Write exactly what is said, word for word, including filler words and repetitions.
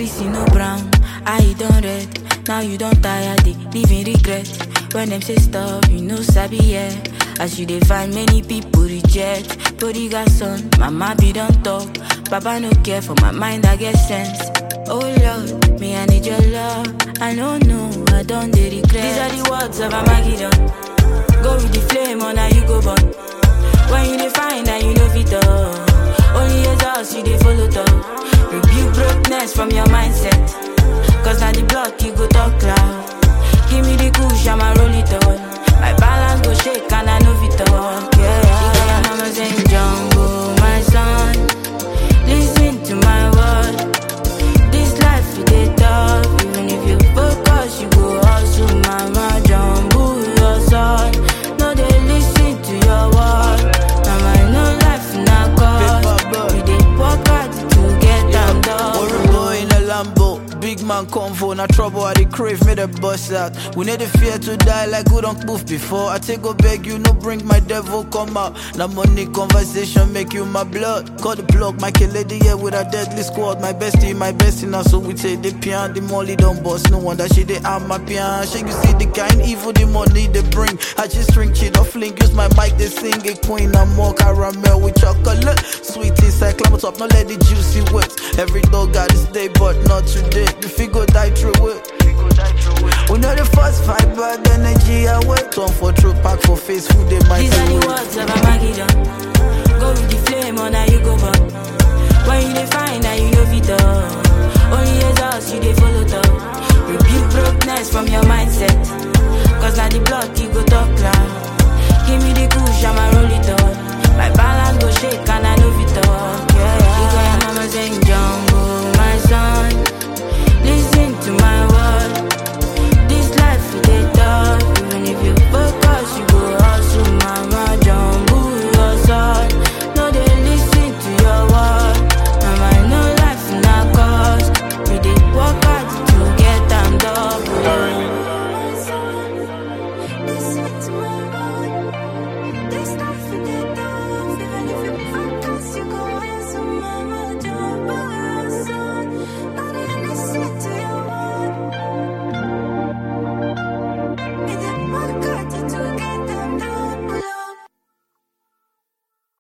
Chrissy no brown, I don't red. Now you don't tire, they living regret. When them say stop, you know sabi yeah. As you dey find many people reject. Tori got son, mama be don't talk. Papa no care for my mind, I get sense. Oh Lord, me I need your love. I don't know, I don't dey regret. These are the words of Armageddon. Go with the flame, or now you go burn. When you dey find and you know fit all. Only yourself you dey follow talk. Rebuke brokenness from your mindset. Cause now the block you go talk loud. Give me the kush, I'ma roll it all. My balance go shake and I know fit talk. Yeah, your mama saying Jumbo, my son. Listen to my word. This life you dey tough. Even if you focus, you go hustle. Mama Jumbo, your son. No, they listen to your word. Mama, no life in a cause. We dey work hard to get them done. Boy in a Lambo, big man convo, na trouble I dey crave, made a bust out. We need the fear to die like we don't move before. I take go beg you, no bring my devil come out. Now money conversation make you my blood. Call the plug, my kill lady here with a deadly squad. My bestie, my bestie now, so we take the pian. The molly don't bust, no wonder she dey arm my pian. She you see the kind evil the money they bring. I just drink shit off link, use my mic, they sing a queen. I'm more caramel with chocolate. Sweet inside, climb top, no let the juicy whips. Every dog got his day, but not today. If you go die through it. We know the first fight, but the energy I wait on for true pack for face food they might. These are the words of Armageddon. Go with the flame,